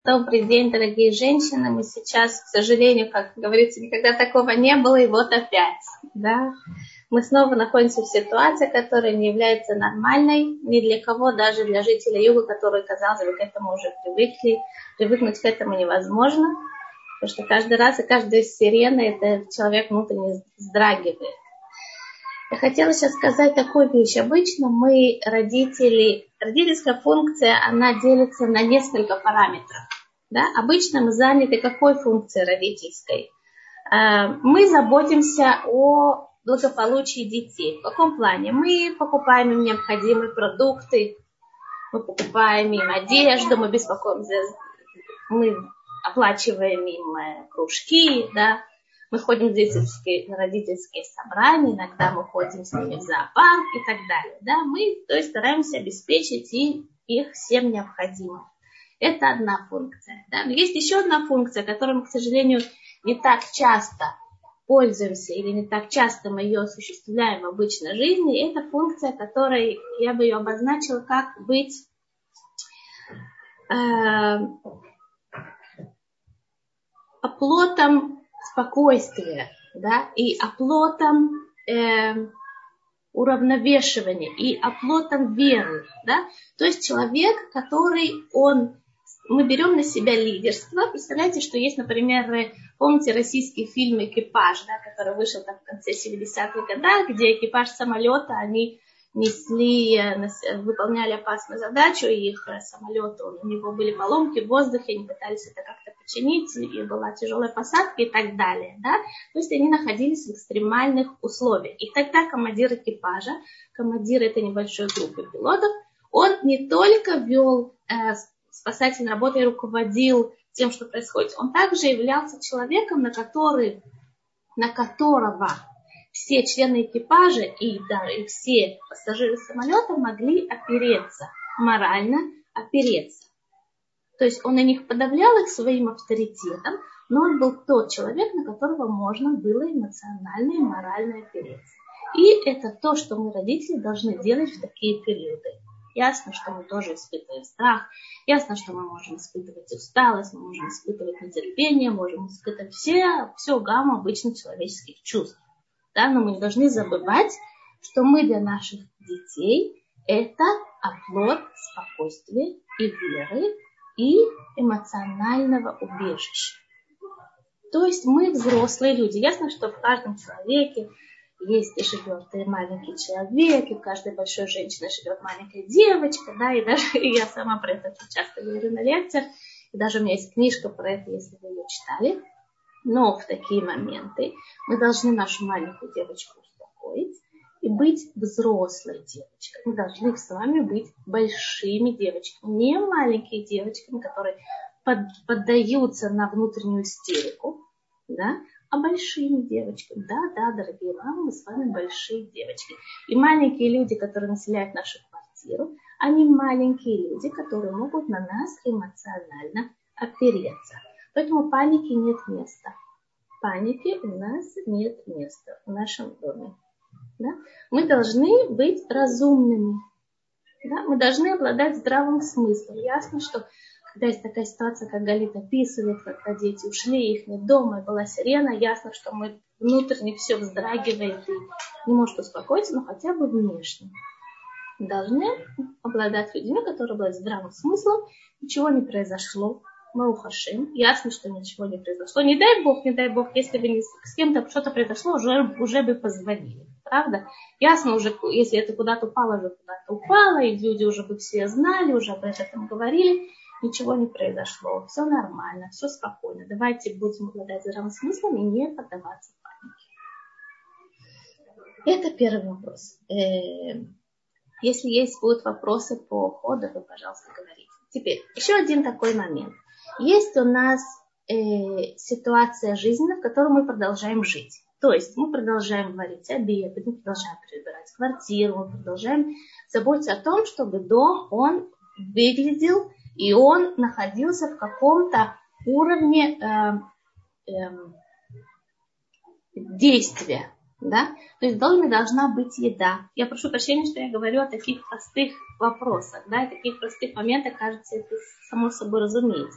Добрый день, дорогие женщины. Мы сейчас, к сожалению, как говорится, никогда такого не было, и вот опять. Да? Мы снова находимся в ситуации, которая не является нормальной ни для кого, даже для жителей юга, которые, казалось бы, к этому уже привыкли. Привыкнуть к этому невозможно, потому что каждый раз и каждая сирена, это человек внутренне вздрагивает. Я хотела сейчас сказать такую вещь. Обычно мы, родительская функция, она делится на несколько параметров. Да? Обычно мы заняты какой функцией родительской? Мы заботимся о благополучии детей. В каком плане? Мы покупаем им необходимые продукты, мы покупаем им одежду, мы беспокоимся, мы оплачиваем им кружки, да? Мы ходим на родительские собрания, иногда мы ходим с ними в зоопарк и так далее. Да? Мы, то есть, стараемся обеспечить их всем необходимым. Это одна функция. Да? Но есть еще одна функция, которой мы, к сожалению, не так часто пользуемся или не так часто мы ее осуществляем в обычной жизни. Это функция, которой я бы ее обозначила как быть оплотом спокойствия, да, и оплотом уравновешивания, и оплотом веры, да. То есть человек, мы берем на себя лидерство. Представляете, что есть, например, помните российский фильм «Экипаж», да, который вышел там в конце 70-х годов, где экипаж самолета, они выполняли опасную задачу, и их самолет, у него были поломки в воздухе, они пытались это как-то починить, и была тяжелая посадка и так далее. Да? То есть они находились в экстремальных условиях. И тогда командир экипажа, командир этой небольшой группы пилотов, он не только вел спасательную работу и руководил тем, что происходит, он также являлся человеком, на которого все члены экипажа и все пассажиры самолета могли опереться, морально опереться. То есть он на них подавлял их своим авторитетом, но он был тот человек, на которого можно было эмоционально и морально опереться. И это то, что мы, родители, должны делать в такие периоды. Ясно, что мы тоже испытываем страх, ясно, что мы можем испытывать усталость, мы можем испытывать нетерпение, можем испытывать всю гамму обычных человеческих чувств. Да? Но мы не должны забывать, что мы для наших детей это оплот спокойствия и веры, и эмоционального убежища. То есть мы взрослые люди. Ясно, что в каждом человеке живет и маленький человек, и в каждой большой женщине живет маленькая девочка, да, и даже я сама про это очень часто говорю на лекциях, и даже у меня есть книжка про это, если вы ее читали. Но в такие моменты мы должны нашу маленькую девочку успокоить и быть взрослой девочкой. Мы должны с вами быть большими девочками, не маленькими девочками, которые поддаются на внутреннюю истерику, да, а большими девочками. Да, дорогие мамы, мы с вами большие девочки. И маленькие люди, которые населяют нашу квартиру, они маленькие люди, которые могут на нас эмоционально опереться. Поэтому панике нет места. Панике у нас нет места в нашем доме. Да? Мы должны быть разумными. Да? Мы должны обладать здравым смыслом. Ясно, что когда есть такая ситуация, как Галит описывает, когда дети ушли, их нет дома, и была сирена, ясно, что мы внутренне все вздрагивает и не может успокоиться, но хотя бы внешне. Мы должны обладать людьми, которые обладают здравым смыслом, ничего не произошло. Мы ухашим. Ясно, что ничего не произошло. Не дай бог, если бы с кем-то что-то произошло, уже бы позвонили. Правда? Ясно уже, если это куда-то упало, и люди уже бы все знали, уже об этом говорили. Ничего не произошло. Все нормально, все спокойно. Давайте будем обладать здравым смыслом и не поддаваться панике. Это первый вопрос. Если будут вопросы по ходу, вы, пожалуйста, говорите. Теперь, еще один такой момент. Есть у нас ситуация жизненная, в которой мы продолжаем жить. То есть мы продолжаем варить обед, мы продолжаем прибирать квартиру, мы продолжаем заботиться о том, чтобы дом, он выглядел и он находился в каком-то уровне действия. Да? То есть в доме должна быть еда. Я прошу прощения, что я говорю о таких простых вопросах, да, о таких простых моментах, кажется, это само собой разумеется.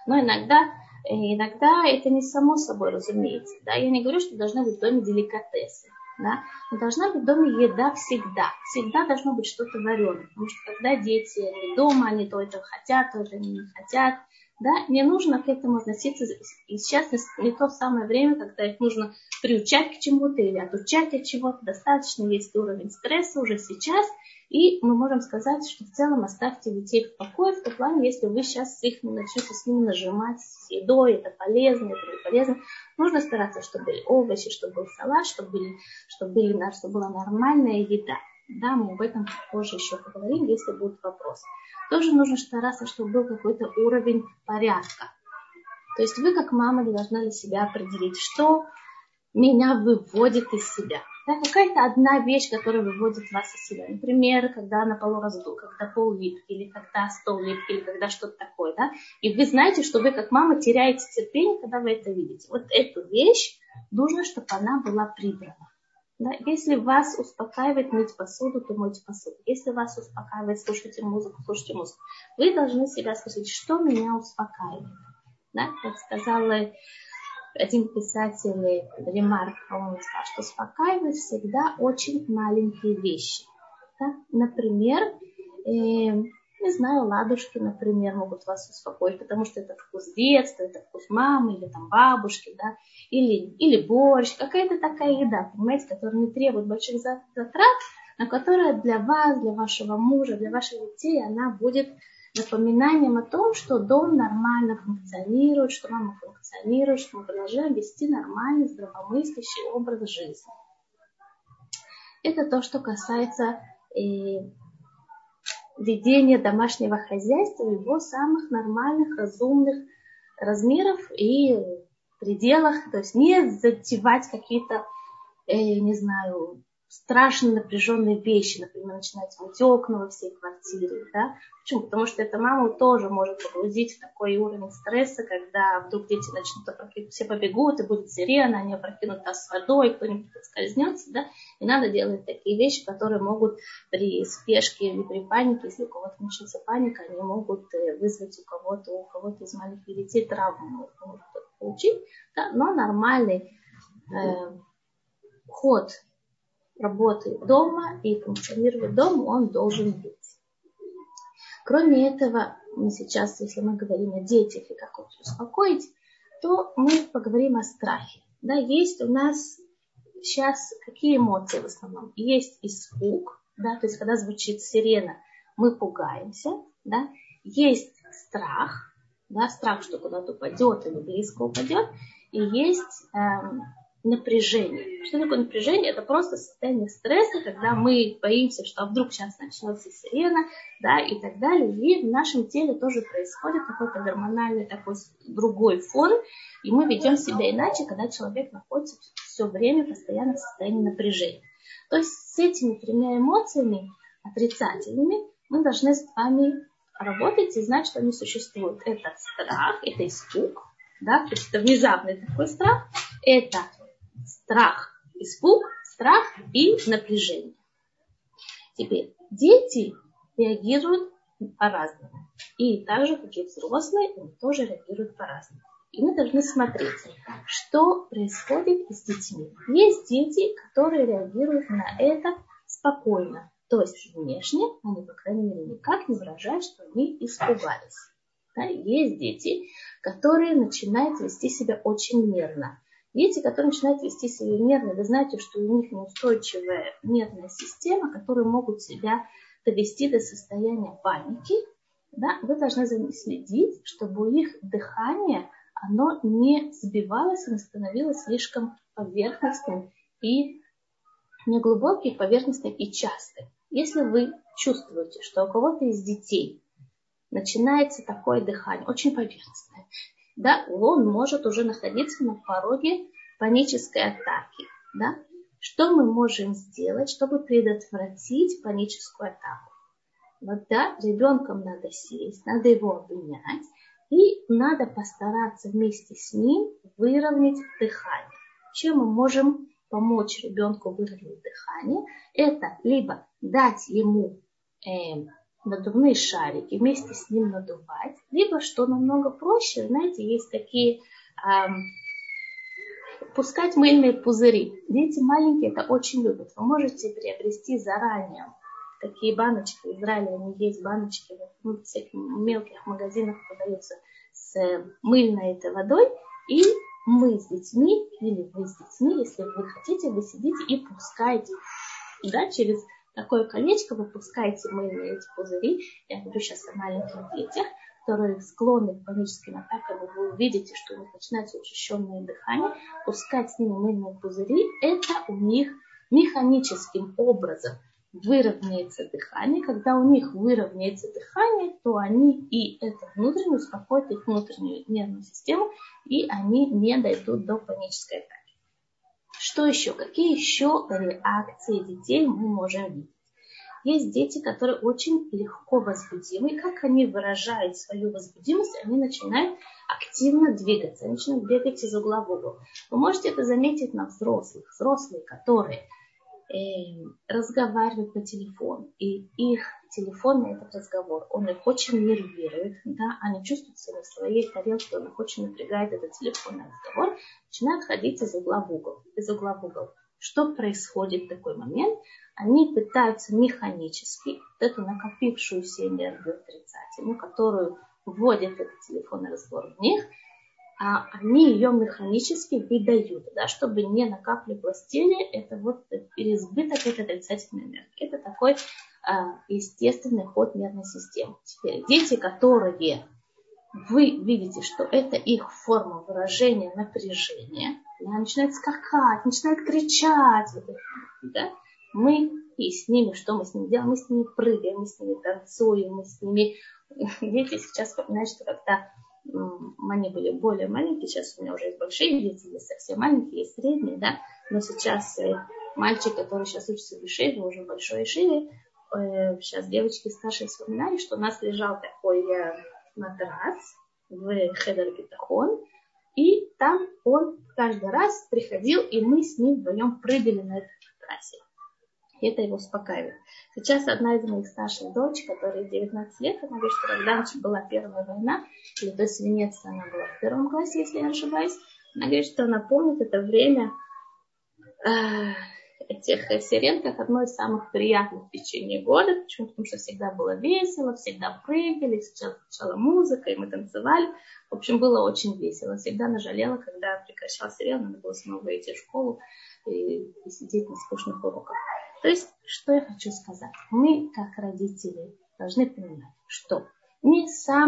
Но иногда это не само собой разумеется. Да? Я не говорю, что должны быть в доме деликатесы. Да? Но должна быть в доме еда всегда. Всегда должно быть что-то вареное. Потому что когда дети дома, они то это хотят, то это не хотят. Да? Не нужно к этому относиться. И сейчас не то самое время, когда их нужно приучать к чему-то или отучать от чего-то. Достаточно есть уровень стресса уже сейчас. И мы можем сказать, что в целом оставьте детей в покое, в том плане, если вы сейчас их начнете с ними нажимать с едой, это полезно, это не полезно. Нужно стараться, чтобы были овощи, чтобы был салат, чтобы была нормальная еда. Да, мы об этом позже еще поговорим, если будут вопросы. Тоже нужно стараться, чтобы был какой-то уровень порядка. То есть вы, как мама, должны для себя определить, что меня выводит из себя. Да, какая-то одна вещь, которая выводит вас из себя. Например, когда на полу раздул, когда пол липкий, или когда стол липкий, или когда что-то такое. Да? И вы знаете, что вы, как мама, теряете терпение, когда вы это видите. Вот эту вещь нужно, чтобы она была прибрана. Да? Если вас успокаивает мыть посуду, то мойте посуду. Если вас успокаивает, слушайте музыку, слушайте музыку. Вы должны себя спросить, что меня успокаивает. Да? Как сказала один писатель, Ремарк, по-моему, сказал, что успокаивает всегда очень маленькие вещи. Да? Например, не знаю, ладушки, например, могут вас успокоить, потому что это вкус детства, это вкус мамы или там бабушки, да? или борщ, какая-то такая еда, понимаете, которая не требует больших затрат, но которая для вас, для вашего мужа, для ваших детей, она будет напоминанием о том, что дом нормально функционирует, что мама функционирует, что мы продолжаем вести нормальный, здравомыслящий образ жизни. Это то, что касается ведения домашнего хозяйства в его самых нормальных, разумных размеров и пределах. То есть не затевать какие-то, не знаю, страшно напряженные вещи, например, начинать мыть окна во всей квартире. Да? Почему? Потому что эта мама тоже может погрузить в такой уровень стресса, когда вдруг дети начнут, все побегут, и будет сирена, они опрокинут таз с водой, кто-нибудь подскользнется. Да? И надо делать такие вещи, которые могут при спешке или при панике, если у кого-то начнется паника, они могут вызвать у кого-то из маленьких детей травму, может получить. Да? Но нормальный ход работы дома и функционировать дома, он должен быть. Кроме этого, мы сейчас, если мы говорим о детях и как их успокоить, то мы поговорим о страхе. Да, есть у нас сейчас какие эмоции в основном? Есть испуг, да, то есть когда звучит сирена, мы пугаемся, да, есть страх, да, страх, что куда-то упадет или близко упадет, и есть напряжение. Что такое напряжение? Это просто состояние стресса, когда мы боимся, что вдруг сейчас начнется сирена, да, и так далее. И в нашем теле тоже происходит какой-то гормональный такой другой фон, и мы ведем себя иначе, когда человек находится все время постоянно в состоянии напряжения. То есть с этими тремя эмоциями отрицательными мы должны с вами работать и знать, что они существуют. Это страх, это испуг, да, то есть это внезапный такой страх, это страх, испуг, страх и напряжение. Теперь дети реагируют по-разному. И так же, как и взрослые, они тоже реагируют по-разному. И мы должны смотреть, что происходит с детьми. Есть дети, которые реагируют на это спокойно. То есть внешне они, по крайней мере, никак не выражают, что они испугались. Да? Есть дети, которые начинают вести себя очень нервно. Дети, которые начинают вести себя нервно, вы знаете, что у них неустойчивая нервная система, которые могут себя довести до состояния паники. Да? Вы должны следить, чтобы у них дыхание оно не сбивалось, не становилось слишком поверхностным и неглубоким, поверхностным и частым. Если вы чувствуете, что у кого-то из детей начинается такое дыхание, очень поверхностное, да, он может уже находиться на пороге панической атаки. Да? Что мы можем сделать, чтобы предотвратить паническую атаку? Вот, да, ребенком надо сесть, надо его обнять, и надо постараться вместе с ним выровнять дыхание. Чем мы можем помочь ребенку выровнять дыхание? Это либо дать ему надувные шарики, вместе с ним надувать. Либо, что намного проще, знаете, есть такие пускать мыльные пузыри. Дети маленькие это очень любят. Вы можете приобрести заранее такие баночки. В Израиле они есть баночки, в всяких мелких магазинах продаются с мыльной этой водой. И мы с детьми, или вы с детьми, если вы хотите, вы сидите и пускаете, да, через такое колечко вы пускаете мыльные эти пузыри. Я говорю сейчас о маленьких детях, которые склонны к паническим атакам, и вы увидите, что у них начинается учащенное дыхание. Пускать с ними мыльные пузыри, это у них механическим образом выровняется дыхание. Когда у них выровняется дыхание, то они и это внутренне успокоят их внутреннюю нервную систему, и они не дойдут до панической атаки. Что еще? Какие еще реакции детей мы можем видеть? Есть дети, которые очень легко возбудимы. Как они выражают свою возбудимость? Они начинают активно двигаться, они начинают бегать из угла в угол. Вы можете это заметить на взрослых. Взрослые, которые разговаривают по телефону, и их телефонный этот разговор, он их очень нервирует, да? Они чувствуют себя в своей тарелке, он их очень напрягает, этот телефонный разговор, начинают ходить из угла в угол, Что происходит в такой момент? Они пытаются механически эту накопившуюся энергию отрицательную, которую вводит этот телефонный разговор в них, а они ее механически выдают, да, чтобы не накапливалось в теле, это вот переизбыток этой отрицательной энергии. Это такой естественный ход нервной системы. Теперь дети, которые вы видите, что это их форма выражения напряжения, да, начинают скакать, начинают кричать, да, мы и с ними, что мы с ними делаем? Мы с ними прыгаем, мы с ними танцуем, мы с ними... Дети сейчас вспоминают, что когда они были более маленькие, сейчас у меня уже есть большие дети, есть совсем маленькие, есть средние, да, но сейчас мальчик, который сейчас учится в Ишиве, уже большой Ишиве, сейчас девочки старшие вспоминали, что у нас лежал такой матрас в хедер битахон, и там он каждый раз приходил, и мы с ним вдвоем прыгали на этом матрасе. И это его успокаивает. Сейчас одна из моих старших дочек, которой 19 лет, она говорит, что когда была Первая война, или то есть в Венеции она была в 1 классе, если я не ошибаюсь, она говорит, что она помнит это время этих сирен как одно из самых приятных в течение года. Почему? Потому что всегда было весело, всегда прыгали, сначала музыка, и мы танцевали. В общем, было очень весело. Всегда она жалела, когда прекращал сирен, надо было снова идти в школу и сидеть на скучных уроках. То есть, что я хочу сказать? Мы, как родители, должны понимать, что не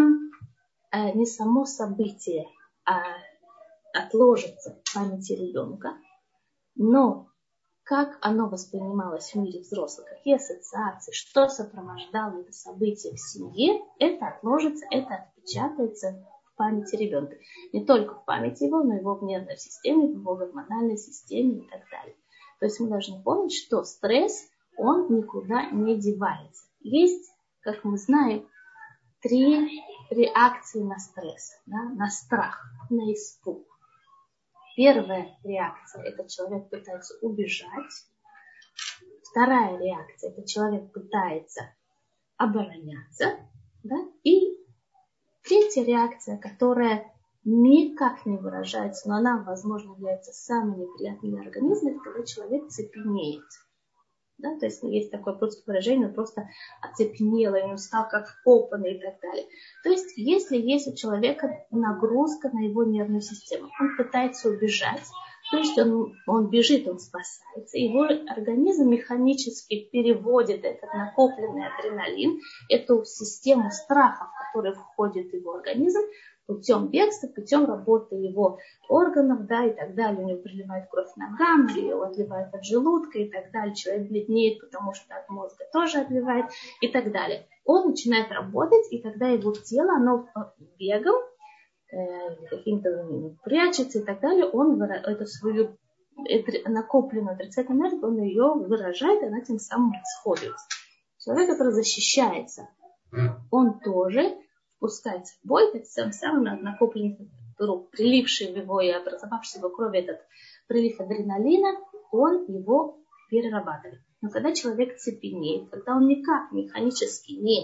само событие отложится в памяти ребенка, но как оно воспринималось в мире взрослых, какие ассоциации, что сопровождало это событие в семье, это отложится, это отпечатается в памяти ребенка. Не только в памяти его, но и его в нервной системе, в его гормональной системе и так далее. То есть мы должны помнить, что стресс, он никуда не девается. Есть, как мы знаем, 3 реакции на стресс, да? На страх, на испуг. Первая реакция – это человек пытается убежать. Вторая реакция – это человек пытается обороняться. Да? И третья реакция, которая никак не выражается, но она, возможно, является самой неприятной для организма, это когда человек цепенеет. Да? То есть есть такое выражение, он просто оцепенел, и он стал как вкопанный и так далее. То есть если есть у человека нагрузка на его нервную систему, он пытается убежать, то есть он бежит, он спасается, его организм механически переводит этот накопленный адреналин, эту систему страхов, в которую входит его организм, путем бегства, путем работы его органов, да, и так далее. У него приливает кровь к ногам, или его отливает от желудка и так далее. Человек бледнеет, потому что от мозга тоже отливает и так далее. Он начинает работать, и тогда его тело, оно бегом, каким-то прячется и так далее, он эту свою накопленную отрицательную энергию, он ее выражает, и она тем самым расходуется. Человек, который защищается, он тоже впускается в бой, тем самым накопленный, приливший в его и образовавшийся в его крови этот прилив адреналина, он его перерабатывает. Но когда человек цепенеет, когда он никак механически не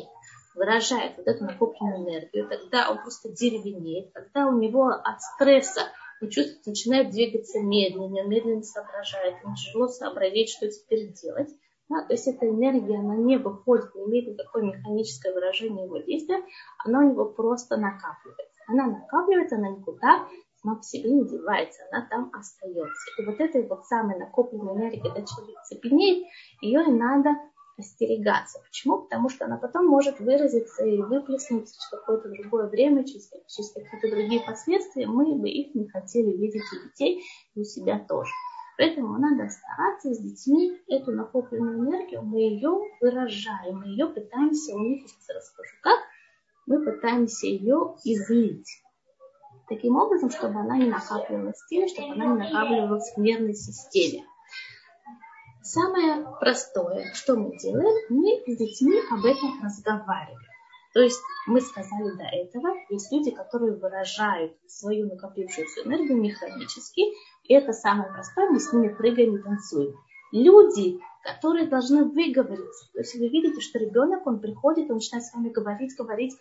выражает вот эту накопленную энергию, тогда он просто деревенеет, когда у него от стресса он чувствует, начинает двигаться медленнее, медленно соображает, ему тяжело сообразить, что теперь делать. Да, то есть эта энергия, она не выходит, не имеет никакое механическое выражение его действия, она у него просто накапливается. Она накапливается, она никуда сама по себе не девается, она там остается. И вот этой вот самой накопленной энергии, когда человек цепенеет, ее и надо остерегаться. Почему? Потому что она потом может выразиться и выплеснуться через какое-то другое время, через какие-то другие последствия. Мы бы их не хотели видеть у детей и у себя тоже. Поэтому надо стараться с детьми эту накопленную энергию, мы ее выражаем, мы ее пытаемся, у них сейчас расскажу как, мы пытаемся ее излить. Таким образом, чтобы она не накапливалась в теле, чтобы она не накапливалась в нервной системе. Самое простое, что мы делаем, мы с детьми об этом разговариваем. То есть мы сказали до этого, есть люди, которые выражают свою накопившуюся энергию механически, и это самое простое, мы с ними прыгаем и танцуем. Люди, которые должны выговориться, то есть вы видите, что ребенок, он приходит, он начинает с вами говорить,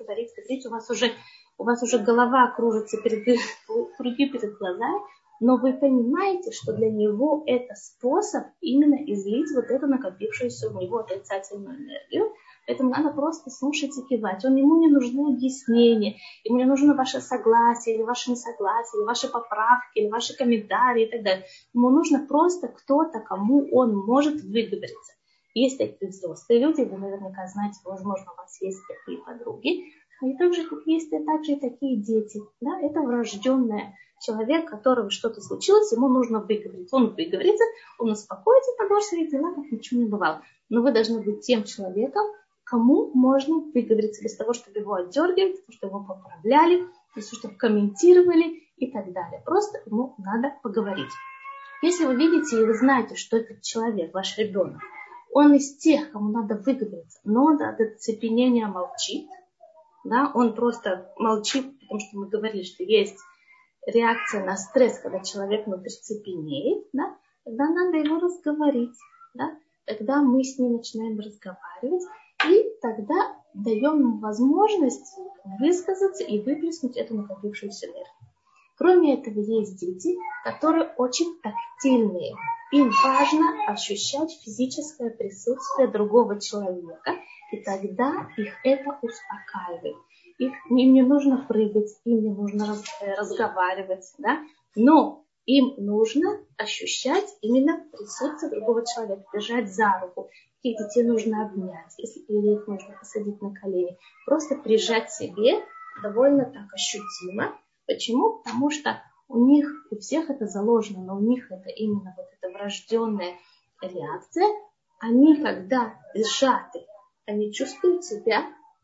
у вас уже голова кружится, круги перед глазами, но вы понимаете, что для него это способ именно излить вот эту накопившуюся у него отрицательную энергию. Поэтому надо просто слушать и кивать. Ему не нужны объяснения, ему не нужно ваше согласие, или ваше несогласие, или ваши поправки, или ваши комментарии и так далее. Ему нужно просто кто-то, кому он может выговориться. Есть такие взрослые люди, вы наверняка знаете, возможно, у вас есть такие подруги, и также есть также и такие дети. Да? Это врожденное. Человек, которого что-то случилось, ему нужно выговорить. Он выговорится, он успокоится, продолжит свои дела, как ничего не бывало. Но вы должны быть тем человеком, кому можно выговориться без того, чтобы его отдергивали, без того, чтобы его поправляли, без того, чтобы комментировали и так далее. Просто ему надо поговорить. Если вы видите и вы знаете, что этот человек, ваш ребенок, он из тех, кому надо выговориться, но он от оцепенения молчит, да, он просто молчит, потому что мы говорили, что есть реакция на стресс, когда человек внутри цепенеет, да, тогда надо его разговорить, да, тогда мы с ним начинаем разговаривать, и тогда даем ему возможность высказаться и выплеснуть эту накопившуюся энергию. Кроме этого, есть дети, которые очень тактильные. Им важно ощущать физическое присутствие другого человека, и тогда их это успокаивает. Им не нужно прыгать, им не нужно разговаривать, да? Но им нужно ощущать именно присутствие другого человека, держать за руку. Таких детей нужно обнять, или их нужно посадить на колени. Просто прижать себе довольно так ощутимо. Почему? Потому что у них, у всех это заложено, но у них это именно вот эта врожденная реакция. Они, когда сжаты, они чувствуют себя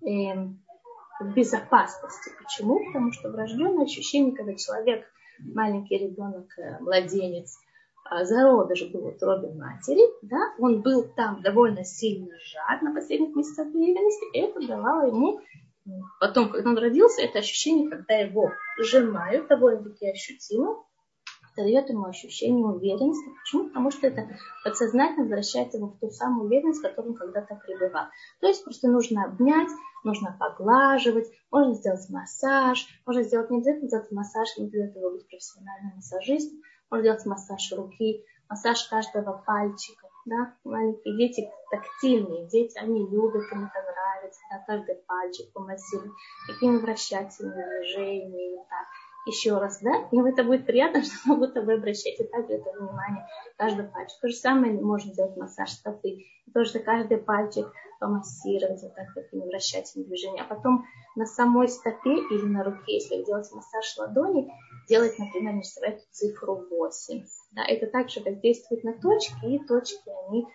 в безопасности. Почему? Потому что врожденное ощущение, когда человек, маленький ребенок, младенец, зародыш был в утробе матери, да, он был там довольно сильно сжат на последних месяцах беременности, и это давало ему, потом, когда он родился, это ощущение, когда его сжимают, довольно-таки ощутимо, это дает ему ощущение уверенности. Почему? Потому что это подсознательно возвращает его в ту самую уверенность, в которой он когда-то пребывал. То есть просто нужно обнять, нужно поглаживать, можно сделать массаж, можно сделать, не обязательно сделать массаж, не для этого быть профессиональным массажистом, можно сделать массаж руки, массаж каждого пальчика. Да? Маленькие дети тактильные, дети, они любят, им это нравится, да? Каждый пальчик помассировать, какими вращательными движениями, так. Еще раз, да, им это будет приятно, что могут тобой обращать и так это внимание каждый пальчик. То же самое можно сделать массаж стопы, тоже каждый пальчик помассировать вот так такими вращательными движениями. А потом на самой стопе или на руке, если делать массаж ладони, делать, например, между собой эту цифру 8. Да, это также воздействует на точки, и точки, они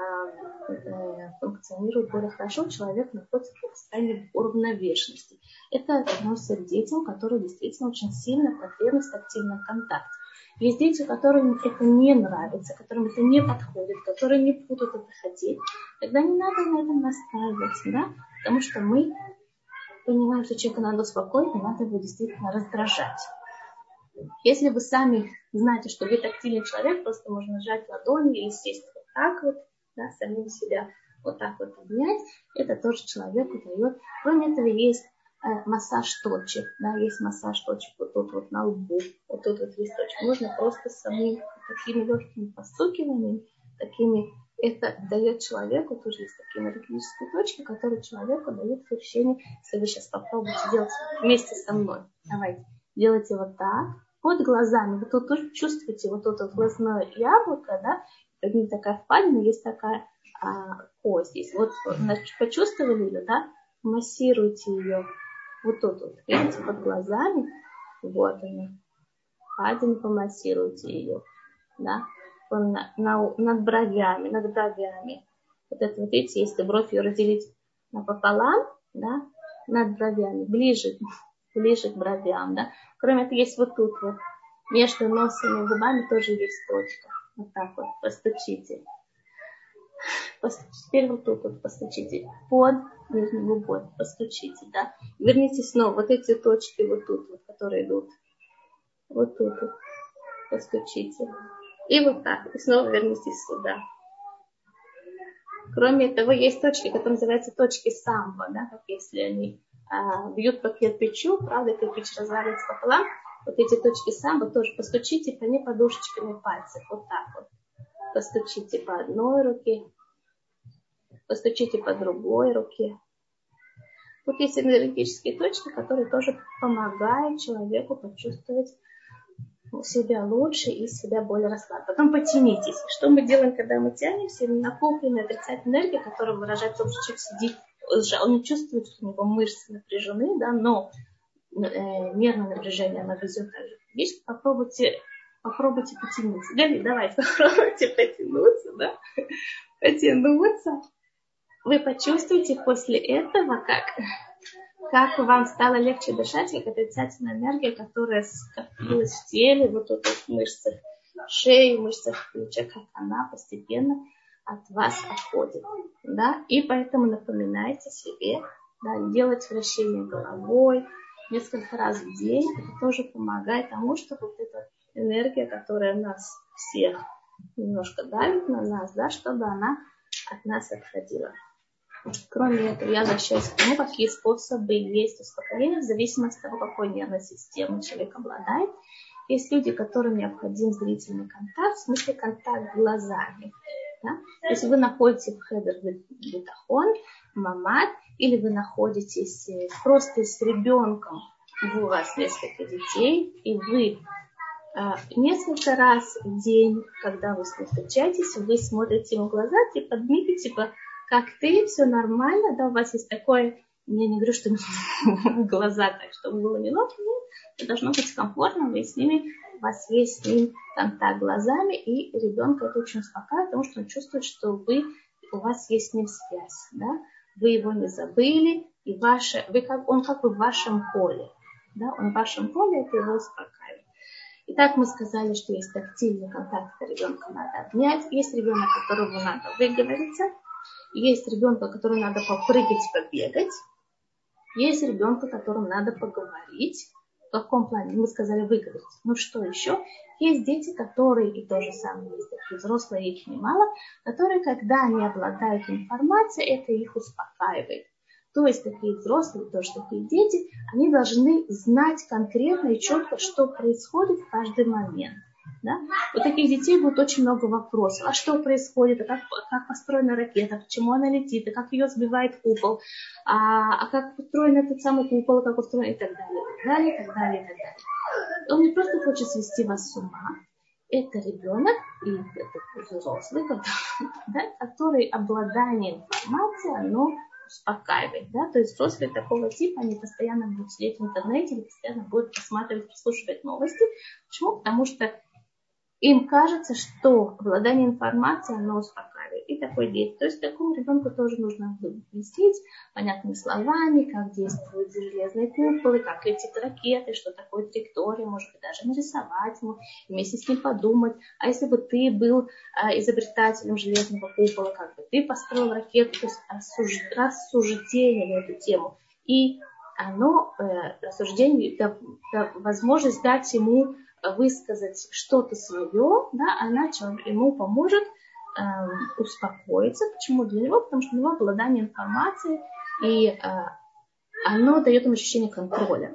функционируют более хорошо. Человек находится в состоянии уравновешенности. Это относится к детям, которые действительно очень сильно потребность в тактильном контакте. Есть дети, которым это не нравится, которым это не подходит, которые не будут это хотеть. Тогда не надо на этом настаивать, да? Потому что мы понимаем, что человеку надо успокоить, и надо его действительно раздражать. Если вы сами знаете, что вы тактильный человек, просто можно сжать ладони и сесть вот так вот, да, самим себя вот так вот обнять, это тоже человеку дает. Кроме этого, есть массаж точек, да, есть массаж точек вот тут вот на лбу, вот тут вот есть точка. Можно просто самим такими легкими постукиваниями, такими, это дает человеку, тоже есть такие энергетические точки, которые человеку дают ощущение, если вы сейчас попробуйте делать вместе со мной. Давайте, делайте вот так, под глазами, вы тут тоже чувствуете вот тут вот глазное яблоко, да, под ним такая впадина, есть такая кость здесь. Вот, значит, почувствовали ее, да, массируйте ее вот тут вот, видите, под глазами, вот она, впадину помассируйте ее, да, над бровями, вот это вот, видите, если бровь ее разделить напополам, да, над бровями, ближе к бровям, да, кроме этого есть вот тут вот, между носом и губами тоже есть точка, вот так вот, постучите. Теперь вот тут вот постучите, под нижней губой постучите, да. Верните снова вот эти точки вот тут вот, которые идут, вот тут вот постучите. И вот так, и снова вернитесь сюда. Кроме того, есть точки, которые называются точки самбо, да, как если они бьют по кирпичу, правда, кирпич разваливается пополам, вот эти точки самбо тоже постучите по ним подушечками пальцев, вот так вот. Постучите по одной руке, постучите по другой руке. Тут есть энергетические точки, которые тоже помогают человеку почувствовать себя лучше и себя более расслабленно. Потом потянитесь. Что мы делаем, когда мы тянемся? Накопленная отрицательная энергия, которая выражается, что человек сидит, он не чувствует, что у него мышцы напряжены, да, но нервное напряжение оно везет также. Видите, попробуйте потянуться. Галя, давай, попробуйте потянуться, да? Потянуться. Вы почувствуете после этого, как вам стало легче дышать, как отрицательная энергия, которая скопилась в теле, вот тут в мышцах шеи, в мышцах плеча, как она постепенно от вас отходит. Да? И поэтому напоминайте себе, да, делать вращение головой несколько раз в день. Это тоже помогает тому, чтобы вот эта энергия, которая нас всех немножко давит на нас, да, чтобы она от нас отходила. Кроме этого, я возвращаюсь к тому, какие способы есть успокоения в зависимости от того, какой нервной системой человек обладает. Есть люди, которым необходим зрительный контакт, в смысле контакт глазами. Да? Если вы находитесь в хедер битахон, мамад, или вы находитесь просто с ребенком, у вас несколько детей, и вы несколько раз в день, когда вы с ним встречаетесь, вы смотрите ему в глаза, типа, типа, как ты, все нормально, да, у вас есть такое, я не говорю, что глаза так, чтобы было неловко, но должно быть комфортно, вы с ними, у вас есть с ним контакт глазами, и ребенка это очень успокаивает, потому что он чувствует, что у вас есть с ним связь, да, вы его не забыли, и он как бы в вашем поле, да, он в вашем поле, это его успокаивает. Итак, мы сказали, что есть тактильный контакт, ребенка надо обнять, есть ребенок, которому надо выговориться, есть ребенка, которому надо попрыгать, побегать. Есть ребенка, которому надо поговорить. В каком плане? Мы сказали выговорить. Ну что еще? Есть дети, которые, и то же самое, есть такие взрослые, их немало, которые, когда они обладают информацией, это их успокаивает. То есть такие взрослые, тоже такие дети, они должны знать конкретно и четко, что происходит в каждый момент. Да? У таких детей будет очень много вопросов. А что происходит? А как построена ракета? Почему она летит? А как ее сбивает купол? А как устроен этот самый купол? Как устроен? И так далее. И так далее, и так далее, и так далее. Он не просто хочет свести вас с ума. Это ребенок и это взрослый, который обладание информацией, оно успокаивает. Да? То есть взрослые такого типа, они постоянно будут сидеть в интернете или постоянно будут просматривать, прослушивать новости. Почему? Потому что им кажется, что обладание информацией, оно успокаивает. И такой дети. То есть такому ребенку тоже нужно объяснить понятными словами, как действуют железные куполы, как летит ракеты, что такое траектория, может быть, даже нарисовать ему, вместе с ним подумать. А если бы ты был изобретателем железного купола, как бы ты построил ракету, то есть рассуждение на эту тему. И рассуждение, возможность дать ему высказать что-то свое, да, она ему поможет успокоиться. Почему для него? Потому что у него обладание информацией, и оно дает ему ощущение контроля.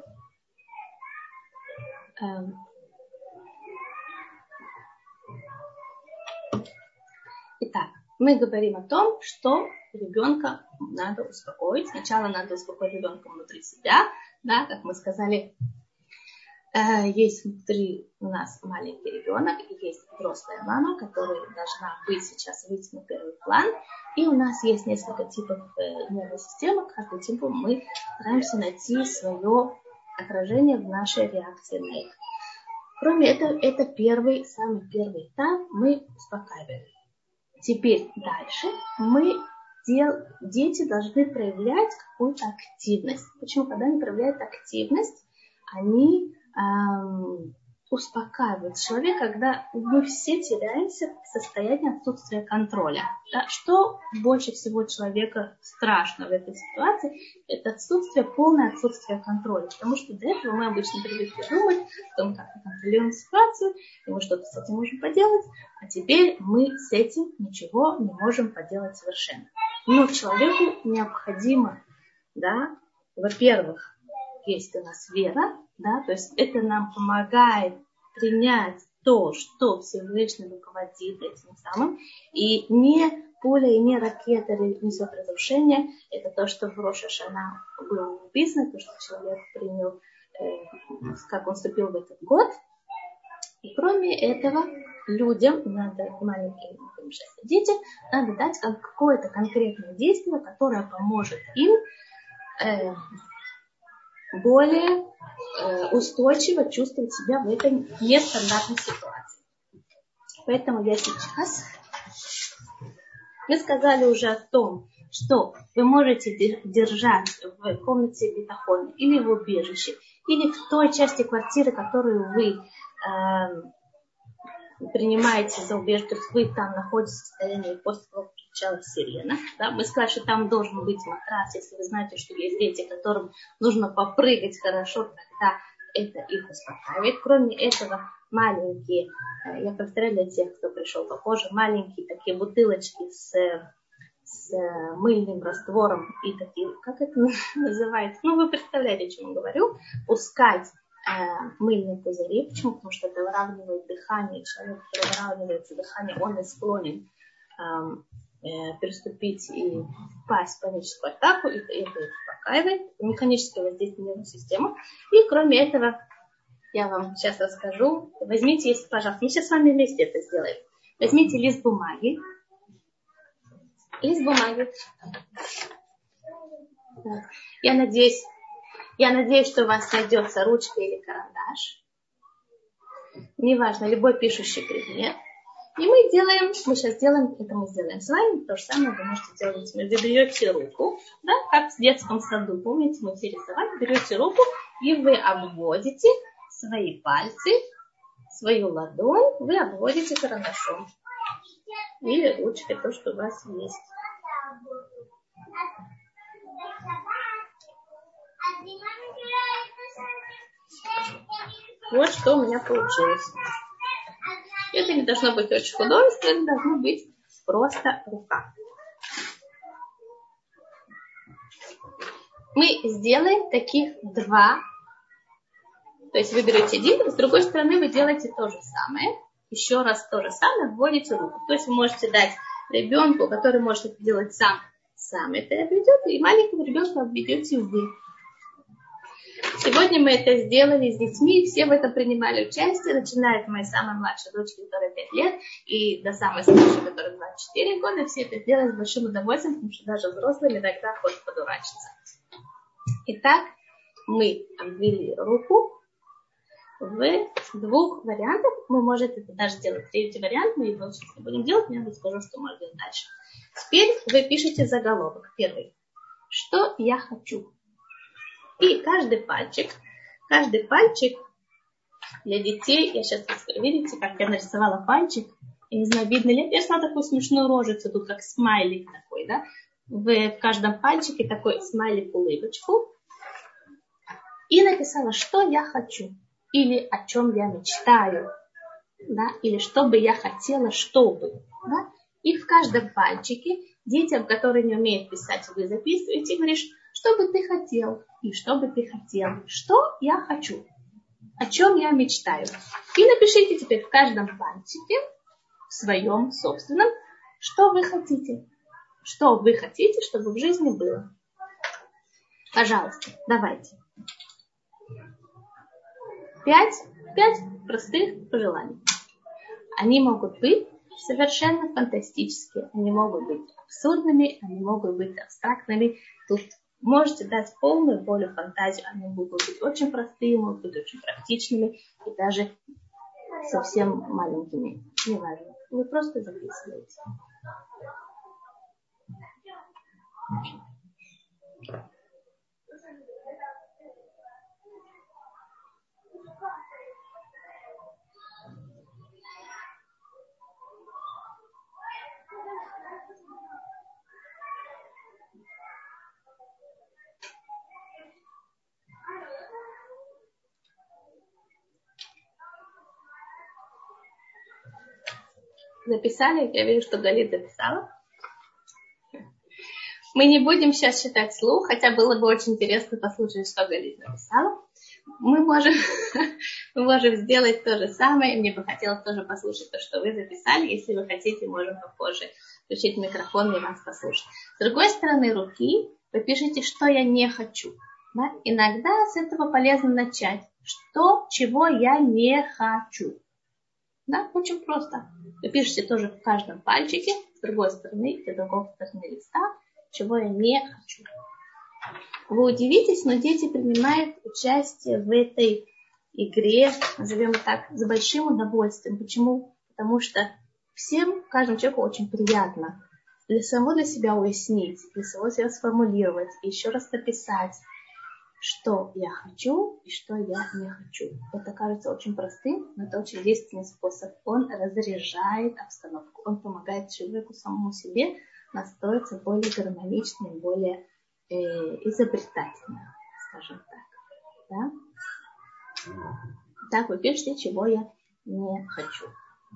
Итак, мы говорим о том, что ребенка надо успокоить. Сначала надо успокоить ребенка внутри себя, да, как мы сказали, есть внутри у нас маленький ребенок, и есть взрослая мама, которая должна сейчас выйти на первый план. И у нас есть несколько типов нервной системы. Каждый тип мы стараемся найти свое отражение в нашей реакции на это. Кроме этого, это самый первый этап, мы успокаиваем. Теперь дальше дети должны проявлять какую-то активность. Почему? Когда они проявляют активность, они успокаивают человека, когда мы все теряемся в состоянии отсутствия контроля. Да? Что больше всего человека страшно в этой ситуации? Это полное отсутствие контроля. Потому что до этого мы обычно привыкли думать о том, как мы контролируем ситуацию, и мы что-то с этим можем поделать, а теперь мы с этим ничего не можем поделать совершенно. Но человеку необходимо, да, во-первых, есть у нас вера, да, то есть это нам помогает принять то, что Всевышний руководит этим самым, и не пуля и не ракета несет разрушение, это то, что в Рош ха-Шана было написано, то, что человек принял, как он вступил в этот год. И кроме этого, людям, маленьким детям, надо дать какое-то конкретное действие, которое поможет им более устойчиво чувствовать себя в этой нестандартной ситуации. Поэтому я сейчас... Мы сказали уже о том, что вы можете держать в комнате бетахона или в убежище, или в той части квартиры, которую вы принимаете за убежище, то есть вы там находитесь в состоянии после того, как кричала сирена. Да? Мы сказали, что там должен быть матрас. Если вы знаете, что есть дети, которым нужно попрыгать хорошо, тогда это их успокаивает. Кроме этого, маленькие, я повторяю для тех, кто пришел попозже, маленькие такие бутылочки с мыльным раствором и такие, как это называется? Ну, вы представляете, о чем я говорю. Пускать мыльные пузыри. Почему? Потому что это выравнивает дыхание. Человек, который выравнивается дыхание, он и склонен переступить и впасть в паническую атаку. И это успокаивает. Механическое воздействие на нервную систему. И кроме этого, я вам сейчас расскажу. Возьмите, если, пожалуйста, мы сейчас с вами вместе это сделаем. Возьмите лист бумаги. Лист бумаги. Я надеюсь, что у вас найдется ручка или карандаш. Неважно, любой пишущий предмет. И мы сейчас сделаем с вами. То же самое вы можете делать. Вы берете руку, да, как в детском саду. Помните, мы все рисовали. Берете руку и вы обводите свои пальцы, свою ладонь, вы обводите карандашом. Или ручкой, то, что у вас есть. Вот что у меня получилось. Это не должно быть очень художественно, это должно быть просто рука. Мы сделаем таких два. То есть вы берете один, с другой стороны вы делаете то же самое. Еще раз то же самое, вводите руку. То есть вы можете дать ребенку, который может это делать сам это обведет, и маленькому ребенку обведете вы. Сегодня мы это сделали с детьми, все в этом принимали участие, начиная от моей самой младшей дочки, которой 5 лет, и до самой старшей, которой 24 года. Все это сделали с большим удовольствием, потому что даже взрослым иногда хочет подурачиться. Итак, мы обвели руку в двух вариантах. Мы можем это даже сделать третий вариант, мы его сейчас не будем делать, я вам скажу, что можно делать дальше. Теперь вы пишете заголовок. Первый. Что я хочу? И каждый пальчик для детей, я сейчас, видите, как я нарисовала пальчик, я не знаю, видно ли, я рисовала такую смешную рожицу, тут как смайлик такой, да, в каждом пальчике такой смайлик-улыбочку, и написала, что я хочу, или о чем я мечтаю, да, или что бы я хотела, чтобы, да, И в каждом пальчике детям, которые не умеют писать, вы записываете, говоришь, что бы ты хотел, и что бы ты хотел, что я хочу, о чем я мечтаю. И напишите теперь в каждом пальчике, в своем собственном, что вы хотите. Что вы хотите, чтобы в жизни было. Пожалуйста, давайте. 5 простых пожеланий. Они могут быть совершенно фантастические, они могут быть абсурдными, они могут быть абстрактными. Тут можете дать полную волю фантазии, они могут быть очень простые, могут быть очень практичными и даже совсем маленькими. Неважно. Вы просто записываете. Записали? Я вижу, что Галит записала. Мы не будем сейчас читать вслух, хотя было бы очень интересно послушать, что Галит написала. Мы можем сделать то же самое. Мне бы хотелось тоже послушать то, что вы записали. Если вы хотите, можем попозже включить микрофон и вас послушать. С другой стороны руки вы пишете, что я не хочу. Да? Иногда с этого полезно начать. Чего я не хочу. Да? Очень просто. Вы пишете тоже в каждом пальчике, с другой стороны и с другой стороны листа, чего я не хочу. Вы удивитесь, но дети принимают участие в этой игре, назовем это так, с большим удовольствием. Почему? Потому что каждому человеку очень приятно для себя уяснить, для самого себя сформулировать, и еще раз написать, что я хочу и что я не хочу. Это кажется очень простым, но это очень действенный способ. Он разряжает обстановку, он помогает человеку самому себе настроиться более гармоничным, более изобретательно, скажем так. Да? Так вы пишете, чего я не хочу.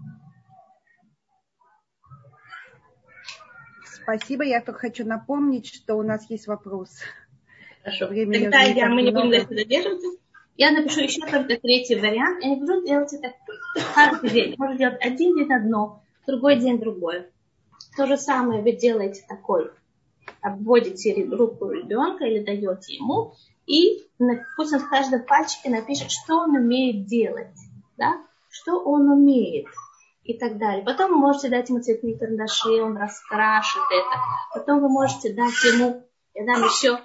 Спасибо. Я только хочу напомнить, что у нас есть вопрос. Хорошо. Тогда мы не будем дальше задерживаться. Я напишу еще только третий вариант. Я не буду делать это каждый день. Можно делать один день одно, другой день другое. То же самое вы делаете такой. Обводите руку ребенка или даете ему. И пусть он в каждом пальчике напишет, что он умеет делать. Да? Что он умеет. И так далее. Потом вы можете дать ему цветные карандаши, он раскрашит это. Потом вы можете дать ему, я дам еще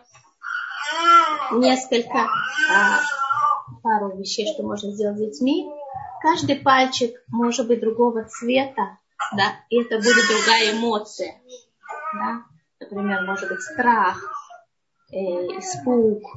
пару вещей, что можно сделать с детьми. Каждый пальчик может быть другого цвета, да, и это будет другая эмоция. Да? Например, может быть страх, испуг,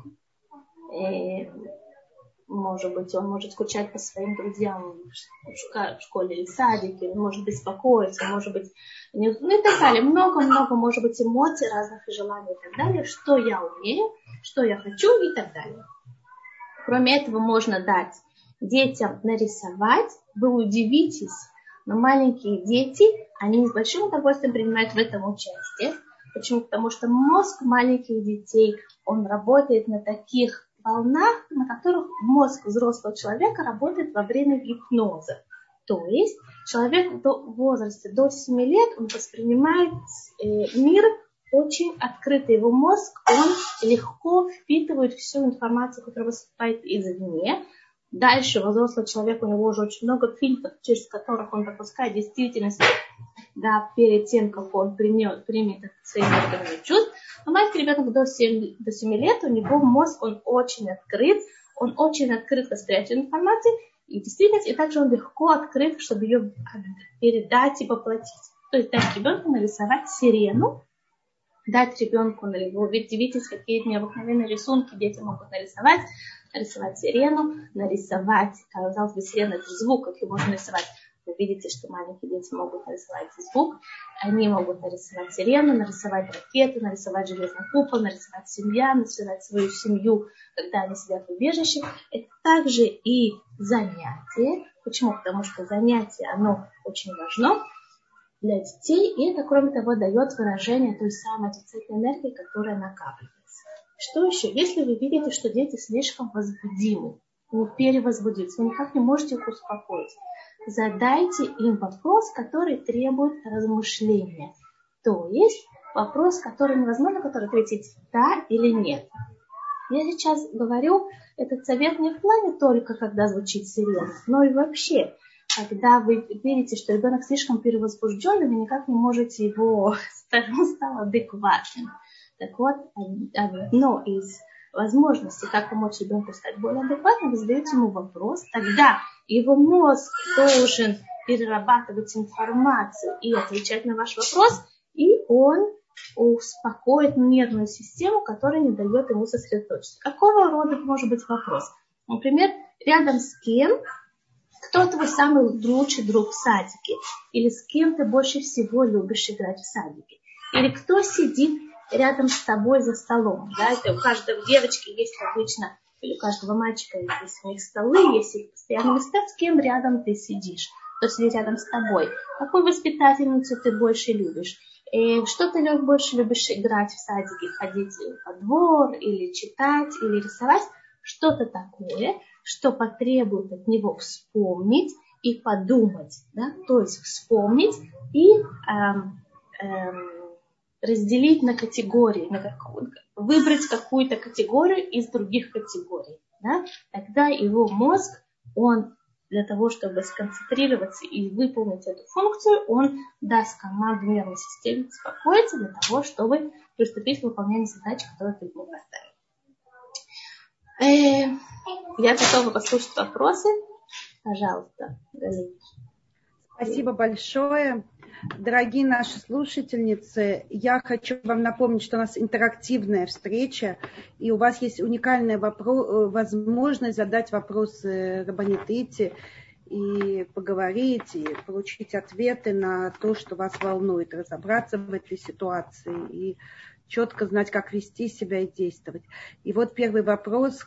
может быть, он может скучать по своим друзьям в школе или в садике, он может беспокоиться, может быть, и так далее. Много-много, может быть, эмоций разных и желаний и так далее, что я умею, что я хочу и так далее. Кроме этого, можно дать детям нарисовать, вы удивитесь, но маленькие дети, они с большим удовольствием принимают в этом участие. Почему? Потому что мозг маленьких детей, он работает на таких волнах, на которых мозг взрослого человека работает во время гипноза. То есть человек в возрасте до 7 лет, он воспринимает мир очень открыто. Его мозг, он легко впитывает всю информацию, которая поступает извне. Дальше взрослый человек, у него уже очень много фильтров, через которых он пропускает действительность, да, перед тем, как он примет свои органы чувств. Но маленький ребенок до 7 лет, у него мозг, он очень открыт к восприятию информации и действительности, и также он легко открыт, чтобы ее передать и воплотить. То есть дать ребенку нарисовать сирену, дать ребенку, вы видите, какие необыкновенные рисунки дети могут нарисовать сирену, нарисовать, казалось бы, сирена это звук, как его можно нарисовать. Вы видите, что маленькие дети могут нарисовать звук, они могут нарисовать сирену, нарисовать ракету, нарисовать железный купол, нарисовать нарисовать свою семью, когда они сидят в убежище. Это также и занятие. Почему? Потому что занятие, оно очень важно. для детей, и это, кроме того, дает выражение той самой отрицательной энергии, которая накапливается. Что еще? Если вы видите, что дети слишком возбудимы, вы перевозбудитесь, вы никак не можете их успокоить, задайте им вопрос, который требует размышления. То есть вопрос, который невозможно, который ответить да или нет. Я сейчас говорю этот совет не в плане только, когда звучит сирена, но и вообще, когда вы видите, что ребенок слишком перевозбужден, вы никак не можете его стал адекватным. Так вот, одно из возможностей, как помочь ребенку стать более адекватным, вы задаете ему вопрос, тогда его мозг должен перерабатывать информацию и отвечать на ваш вопрос, и он успокоит нервную систему, которая не дает ему сосредоточиться. Какого рода может быть вопрос? Например, рядом с кем, кто твой самый лучший друг в садике, или с кем ты больше всего любишь играть в садике, или кто сидит рядом с тобой за столом. Да? Это у каждой девочки есть обычно, или у каждого мальчика есть у них столы, есть их постоянные места, с кем рядом ты сидишь, кто сидит рядом с тобой. Какую воспитательницу ты больше любишь? Что ты больше любишь играть в садике, ходить во двор, или читать, или рисовать? Что-то такое, что потребует от него вспомнить и подумать. Да? То есть вспомнить и разделить на категории, выбрать какую-то категорию из других категорий. Да? Тогда его мозг, он для того, чтобы сконцентрироваться и выполнить эту функцию, он даст команду нервной системе успокоиться для того, чтобы приступить к выполнению задач, которые ты ему поставил. Я готова послушать вопросы. Пожалуйста, Галина. Спасибо большое. Дорогие наши слушательницы, я хочу вам напомнить, что у нас интерактивная встреча, и у вас есть уникальная возможность задать вопросы Рабанит Ити и поговорить, и получить ответы на то, что вас волнует, разобраться в этой ситуации и четко знать, как вести себя и действовать. И вот первый вопрос.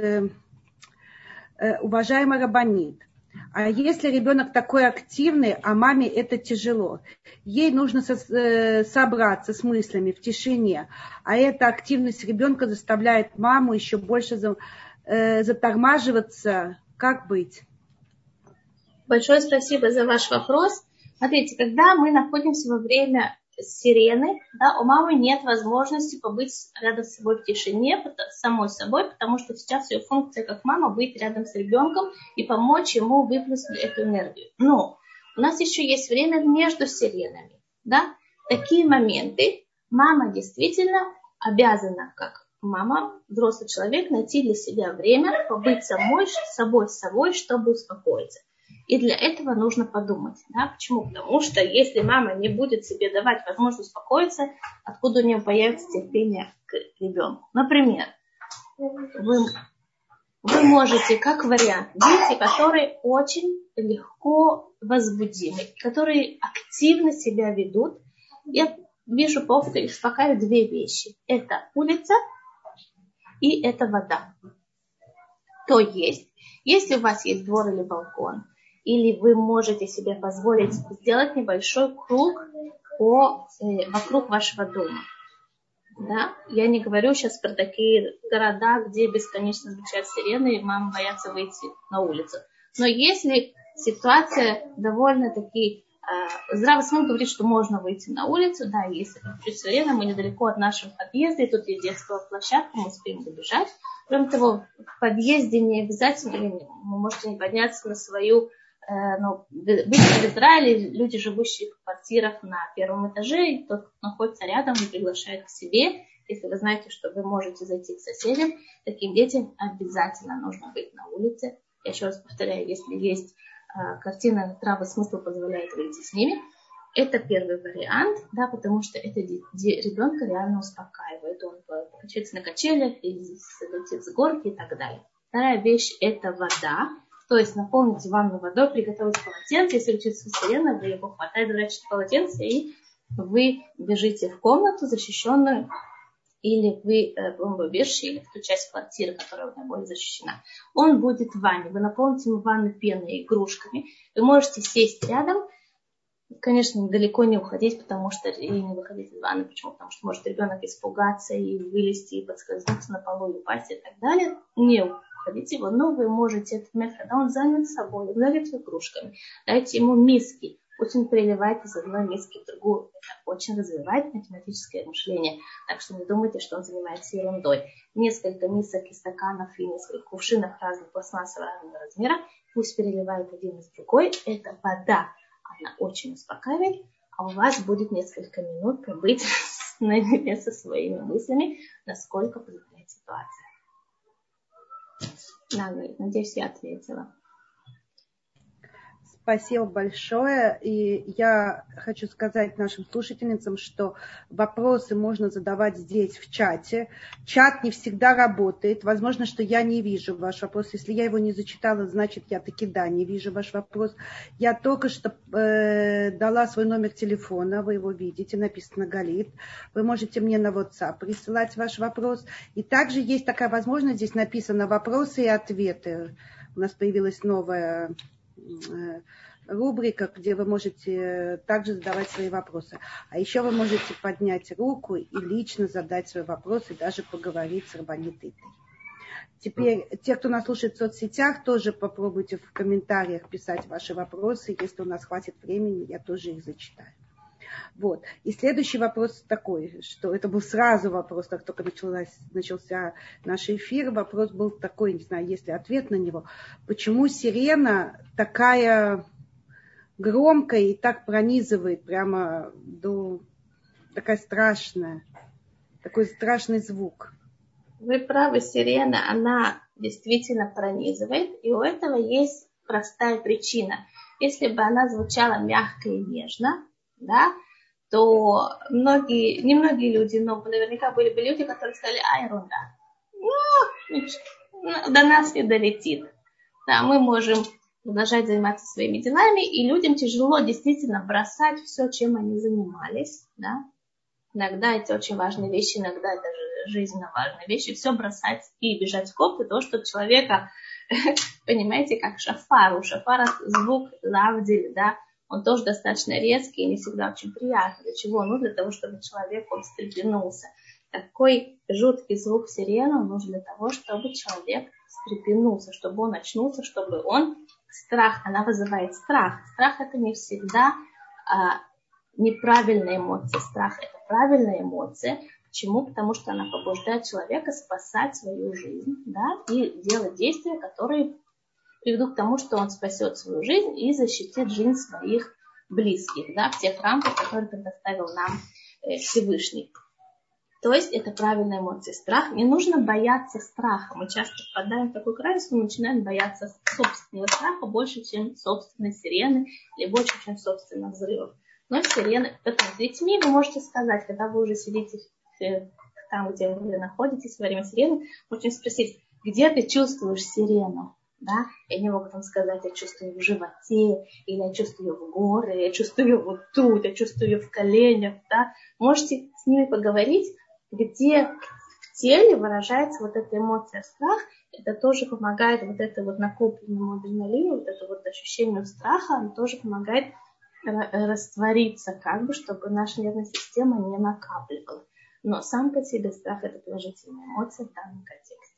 Уважаемый Рабанит, а если ребенок такой активный, а маме это тяжело, ей нужно собраться с мыслями в тишине, а эта активность ребенка заставляет маму еще больше затормаживаться, как быть? Большое спасибо за ваш вопрос. Смотрите, когда мы находимся во время сирены, да, у мамы нет возможности побыть рядом с собой в тишине, самой собой, потому что сейчас ее функция как мама быть рядом с ребенком и помочь ему выплеснуть эту энергию. Но у нас еще есть время между сиренами. Да? Такие моменты мама действительно обязана, как мама, взрослый человек, найти для себя время побыть собой, чтобы успокоиться. И для этого нужно подумать. Да? Почему? Потому что если мама не будет себе давать возможность успокоиться, откуда у нее появится терпение к ребенку? Например, вы можете, как вариант, дети, которые очень легко возбудимы, которые активно себя ведут. Я вижу по опыту, успокаиваю две вещи. Это улица и это вода. То есть, если у вас есть двор или балкон, или вы можете себе позволить сделать небольшой круг вокруг вашего дома. Да? Я не говорю сейчас про такие города, где бесконечно звучат сирены, и мамы боятся выйти на улицу. Но если ситуация довольно-таки... здравый смысл говорит, что можно выйти на улицу, да, если чуть сирена, мы недалеко от нашего подъезда, и тут есть детская площадка, мы успеем добежать. Кроме того, в подъезде не обязательно, вы можете не подняться на свою... Но обычно в Израиле люди, живущие в квартирах на первом этаже, и тот, кто находится рядом, вы приглашают к себе. Если вы знаете, что вы можете зайти к соседям, таким детям обязательно нужно быть на улице. Я еще раз повторяю, если есть картина здравый смысл позволяет выйти с ними, это первый вариант, да, потому что это ребенка реально успокаивает. Он покачается на качелях, и летит с горки и так далее. Вторая вещь – это вода. То есть наполните ванну водой, приготовить полотенце. Если учиться сирена, вы его хватает, врачите полотенце, и вы бежите в комнату защищенную, или вы бомбоубежище, или в ту часть квартиры, которая у меня более защищена. Он будет в ванне. Вы наполните ему ванну пеной и игрушками. Вы можете сесть рядом, Конечно, далеко не уходить, потому что и не выходить из ванны. Почему? Потому что может ребенок испугаться и вылезти, и подскользнуться на полу, и упасть и так далее. Не уходите его, но вы можете этот момент, когда он занят собой, занят игрушками, дайте ему миски. Пусть он переливает из одной миски в другую. Это очень развивает математическое мышление. Так что не думайте, что он занимается ерундой. Несколько мисок и стаканов и несколько кувшинов разных пластмассовых разного размера. Пусть переливает один из другой. Это вода. Она очень успокаивает. А у вас будет несколько минут побыть наедине со своими мыслями, насколько позволяет ситуация. Надеюсь, я ответила. Спасибо большое. И я хочу сказать нашим слушательницам, что вопросы можно задавать здесь, в чате. Чат не всегда работает. Возможно, что я не вижу ваш вопрос. Если я его не зачитала, значит, я таки не вижу ваш вопрос. Я только что дала свой номер телефона. Вы его видите, написано Галит. Вы можете мне на WhatsApp присылать ваш вопрос. И также есть такая возможность, здесь написано «Вопросы и ответы». У нас появилась новая рубрика, где вы можете также задавать свои вопросы. А еще вы можете поднять руку и лично задать свой вопрос и даже поговорить с Рабанит Итой. Теперь те, кто нас слушает в соцсетях, тоже попробуйте в комментариях писать ваши вопросы. Если у нас хватит времени, я тоже их зачитаю. Вот. И следующий вопрос такой, что это был сразу вопрос, как только начался наш эфир. Вопрос был такой, не знаю, есть ли ответ на него. Почему сирена такая громкая и так пронизывает прямо до... Такая страшная, такой страшный звук? Вы правы, сирена, она действительно пронизывает, и у этого есть простая причина. Если бы она звучала мягко и нежно, да, то немногие люди, но наверняка были бы люди, которые сказали, ерунда. До нас не долетит. Да, мы можем продолжать заниматься своими делами, и людям тяжело действительно бросать все, чем они занимались. Да. Иногда это очень важные вещи, иногда это жизненно важные вещи. Все бросать и бежать в коп для того, чтобы человека, понимаете, как шафар. У шафара звук лавдиль, да, он тоже достаточно резкий и не всегда очень приятный. Для чего? Ну, для того, чтобы человек встрепенулся. Такой жуткий звук сирены нужен для того, чтобы человек встрепенулся, чтобы он очнулся, чтобы он... Страх, она вызывает страх. Страх это не всегда неправильная эмоция. Страх это правильная эмоция. Почему? Потому что она побуждает человека спасать свою жизнь, да, и делать действия, которые приведут к тому, что он спасет свою жизнь и защитит жизнь своих близких, да, в тех рамках, которые предоставил нам Всевышний. То есть это правильная эмоция. Страх. Не нужно бояться страха. Мы часто впадаем в такую крайность, что мы начинаем бояться собственного страха больше, чем собственной сирены, или больше, чем собственных взрывов. Но сирены, поэтому с детьми вы можете сказать, когда вы уже сидите там, где вы находитесь во время сирены, можете спросить, где ты чувствуешь сирену? Да? И они могут вам сказать, я чувствую в животе, или я чувствую в горле, я чувствую вот тут, я чувствую в коленях. Да? Можете с ними поговорить, где в теле выражается вот эта эмоция страх. Это тоже помогает вот это вот накопленному адреналину, вот это вот ощущению страха, оно тоже помогает раствориться, как бы, чтобы наша нервная система не накапливала. Но сам по себе страх это положительная эмоция в данном контексте.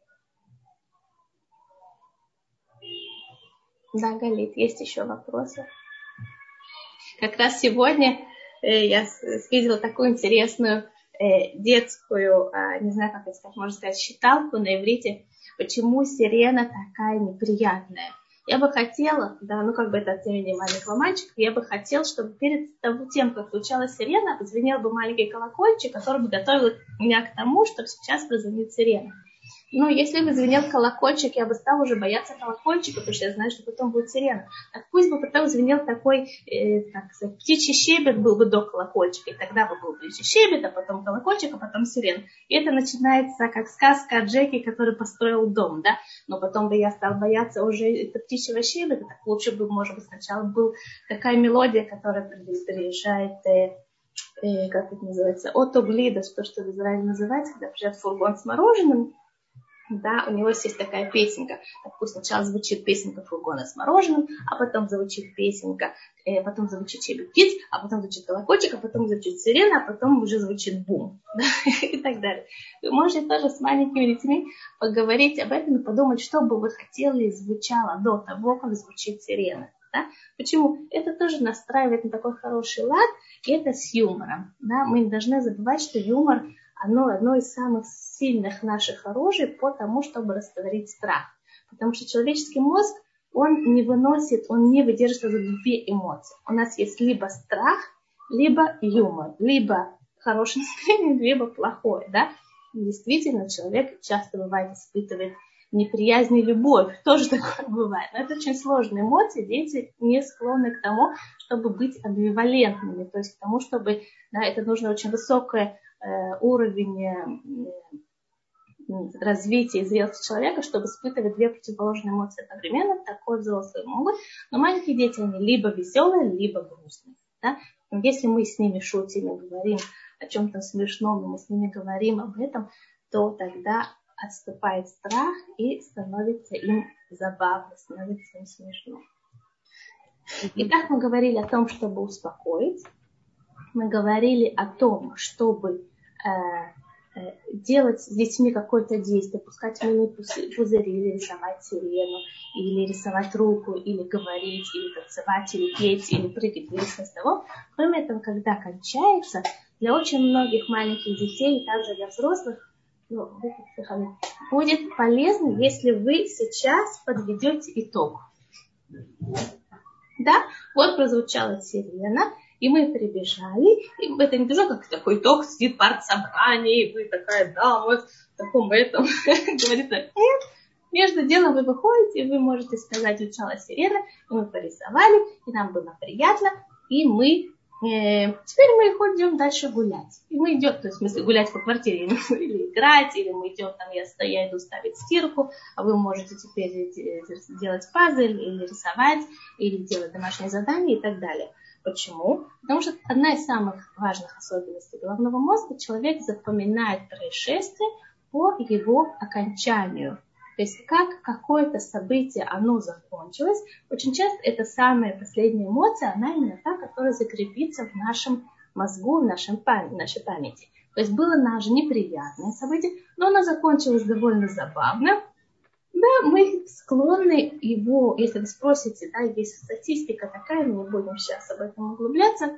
Да, Галит, есть еще вопросы? Как раз сегодня я видела такую интересную детскую, не знаю, как это сказать, можно сказать, считалку на иврите, почему сирена такая неприятная. Я бы хотела, да, ну как бы это от имени маленького мальчика, я бы хотела, чтобы перед тем, как звучала сирена, звенел бы маленький колокольчик, который бы готовил меня к тому, чтобы сейчас прозвонит сирена. Ну, если бы звенел колокольчик, я бы стала уже бояться колокольчика, потому что я знаю, что потом будет сирена. Так пусть бы потом звенел такой, так сказать, птичий щебет был бы до колокольчика, и тогда бы был птичий щебет, а потом колокольчик, а потом сирена. И это начинается как сказка о Джеке, который построил дом, да? Но потом бы я стала бояться уже птичьего щебета, так лучше бы, может быть, сначала была такая мелодия, которая приезжает... как это называется, отоглида, что в Израиле называется, когда приезжает фургон с мороженым, Да, у него есть такая песенка. Допустим, сначала звучит песенка фургона с мороженым, а потом звучит песенка, потом звучит щебет птиц, а потом звучит колокольчик, а потом звучит сирена, а потом уже звучит бум. Да, и так далее. Вы можете тоже с маленькими детьми поговорить об этом и подумать, что бы вы хотели звучало до того, как звучит сирена. Да? Почему? Это тоже настраивает на такой хороший лад, и это с юмором. Да? Мы не должны забывать, что юмор одно из самых сильных наших оружий по тому, чтобы растворить страх. Потому что человеческий мозг, он не выносит, он не выдерживает сразу две эмоции. У нас есть либо страх, либо юмор, либо хорошее настроение, либо плохое. Да? Действительно, человек часто бывает испытывает неприязнь и любовь. Тоже такое бывает. Но это очень сложные эмоции. Дети не склонны к тому, чтобы быть амбивалентными. То есть к тому, чтобы... Да, это нужно очень высокое уровень развития и зрелости человека, чтобы испытывать две противоположные эмоции одновременно. Такое взрослые могут. Но маленькие дети, они либо веселые, либо грустные. Да? Если мы с ними шутим и говорим о чем-то смешном, и мы с ними говорим об этом, то тогда отступает страх и становится им забавно, становится им смешно. Итак, мы говорили о том, чтобы успокоить. Мы говорили о том, чтобы делать с детьми какое-то действие, пускать мыльные пузыри, или рисовать сирену, или рисовать руку, или говорить, или танцевать, или петь, или прыгать, или с того. Кроме этого, когда кончается, для очень многих маленьких детей, и также для взрослых, будет полезно, если вы сейчас подведете итог. Да, вот прозвучала сирена, и мы прибежали, и это не то, как такой итог, сидит партсобрание, и вы такая, да, вот в таком этом, говорит, нет. Между делом вы выходите, вы можете сказать, звучала сирена, и мы порисовали, и нам было приятно, и мы теперь мы ходим дальше гулять. И мы идем, то есть в смысле гулять по квартире, или играть, или мы идем, там я иду ставить стирку, а вы можете теперь делать пазль, или рисовать, или делать домашние задания и так далее. Почему? Потому что одна из самых важных особенностей головного мозга, человек запоминает происшествие по его окончанию. То есть как какое-то событие, оно закончилось, очень часто это самая последняя эмоция, она именно та, которая закрепится в нашем мозгу, в нашей памяти. То есть было наше неприятное событие, но оно закончилось довольно забавно. Да, мы склонны его, если вы спросите, да, есть статистика такая, мы не будем сейчас об этом углубляться,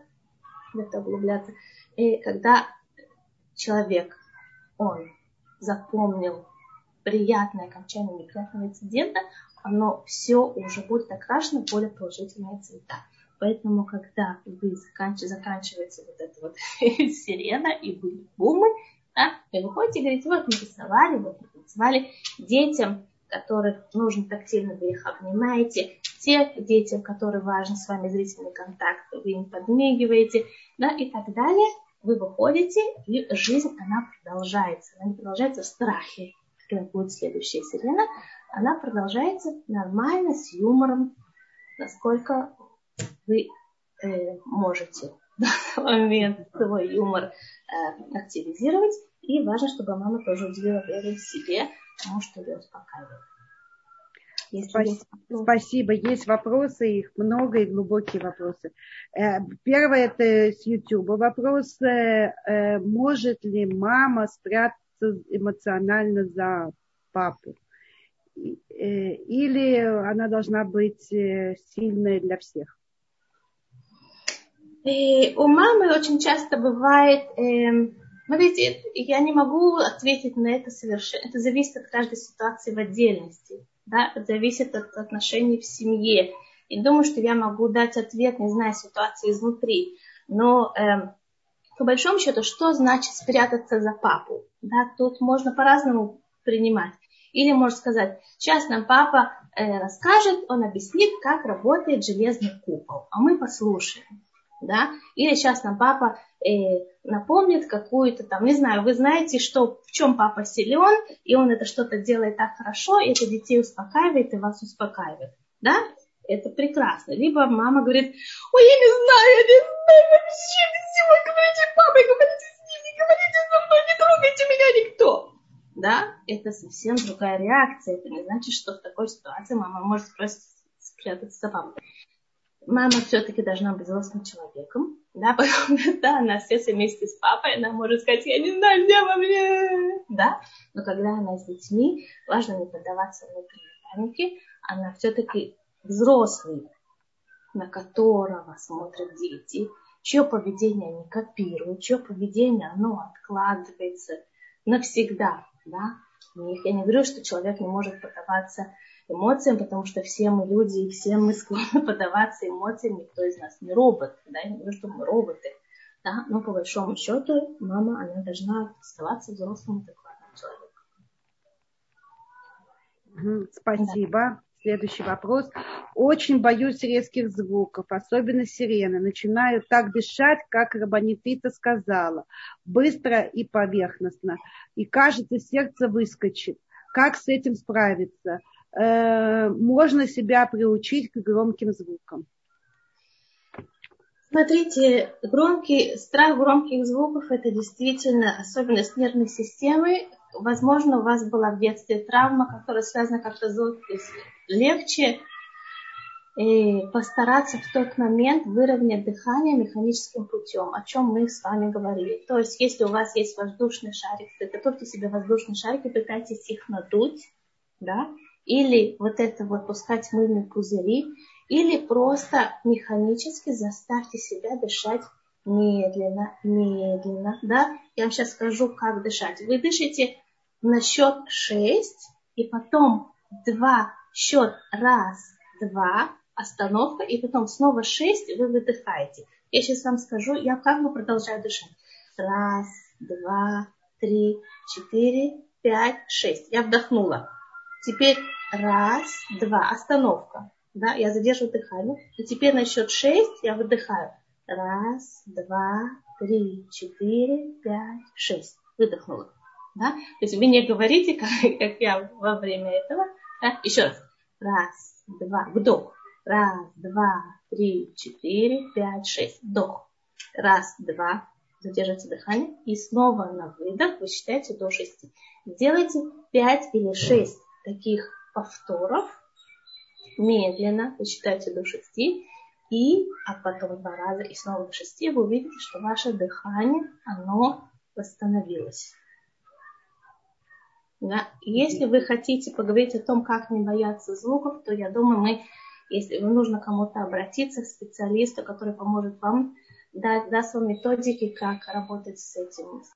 и когда человек, он запомнил приятное окончание неприятного инцидента, оно все уже будет окрашено в более положительные цвета. Поэтому, когда вы заканчиваете вот эта вот сирена и вы бумы, да, вы выходите и говорите, вот мы рисовали, вот мы танцевали. Детям, которых нужно тактильно, вы их обнимаете. Те детям, которым важен с вами зрительный контакт, вы им подмигиваете, да, и так далее. Вы выходите, и жизнь, она продолжается. Она не продолжается в страхе, когда будет следующая сирена. Она продолжается нормально, с юмором, насколько вы можете в данный момент свой юмор активизировать. И важно, чтобы мама тоже уделила время себе, потому что ее успокаивает. Спасибо. Есть вопросы, их много и глубокие вопросы. Первое это с YouTube. Вопрос, может ли мама спрятаться эмоционально за папу? Или она должна быть сильной для всех? И у мамы очень часто бывает... Смотрите, я не могу ответить на это совершенно. Это зависит от каждой ситуации в отдельности. Да? Это зависит от отношений в семье. И думаю, что я могу дать ответ, не зная ситуации изнутри. Но по большому счету, что значит спрятаться за папу? Да? Тут можно по-разному принимать. Или можно сказать, сейчас нам папа расскажет, он объяснит, как работает железный купол. А мы послушаем. Да? Или сейчас нам папа напомнит какую-то там, не знаю, вы знаете, что, в чем папа силен, и он это что-то делает так хорошо, и это детей успокаивает и вас успокаивает. Да? Это прекрасно. Либо мама говорит, ой, я не знаю вообще, всего говорите папой, говорите с ним, не говорите со мной, не трогайте меня никто. да, это совсем другая реакция. Это не значит, что в такой ситуации мама может просто спрятаться за папой. Мама все-таки должна быть взрослым человеком, да, потому что она остается вместе с папой, она может сказать, я не знаю, где во мне, да, но когда она с детьми, важно не поддаваться внутренней панике, она все-таки взрослый, на которого смотрят дети, чье поведение они копируют, чье поведение, оно откладывается навсегда, да. Я не говорю, что человек не может поддаваться эмоциям, потому что все мы люди, и все мы склонны поддаваться эмоциям, никто из нас не робот, да, я не говорю, что мы роботы, да, но по большому счету мама, она должна оставаться взрослым адекватным человеком. Спасибо. Да. Следующий вопрос. Очень боюсь резких звуков, особенно сирены. Начинаю так дышать, как Рабанитица сказала. Быстро и поверхностно. И кажется, сердце выскочит. Как с этим справиться? Можно себя приучить к громким звукам? Смотрите, страх громких звуков – это действительно особенность нервной системы. Возможно, у вас была в детстве травма, которая связана как-то с звуком. Легче постараться в тот момент выровнять дыхание механическим путем, о чем мы с вами говорили. То есть, если у вас есть воздушный шарик, приготовьте себе воздушный шарик и пытайтесь их надуть, да, или вот это вот пускать мыльные пузыри, или просто механически заставьте себя дышать медленно, медленно, да. Я вам сейчас скажу, как дышать. Вы дышите на счет 6, и потом 2, счет 1, 2, остановка, и потом снова 6, вы выдыхаете. Я сейчас вам скажу, я как бы продолжаю дышать. 1, 2, 3, 4, 5, 6. Я вдохнула. Теперь 1, 2, остановка. Да, я задерживаю дыхание. И теперь на счет 6 я выдыхаю. 1, 2, 3, 4, 5, 6. Выдохнула. Да? То есть вы не говорите, как я во время этого. Да? Еще раз. 1, 2, вдох. 1, 2, 3, 4, 5, 6. Вдох. 1, 2. Задержите дыхание. И снова на выдох вы считаете до 6. Сделайте 5 или 6 таких повторов. Медленно вы считаете до 6. А потом 2 раза и снова до 6. Вы увидите, что ваше дыхание, оно восстановилось. Да? Если вы хотите поговорить о том, как не бояться звуков, то я думаю, если нужно кому-то обратиться, к специалисту, который поможет вам, даст вам методики, как работать с этим.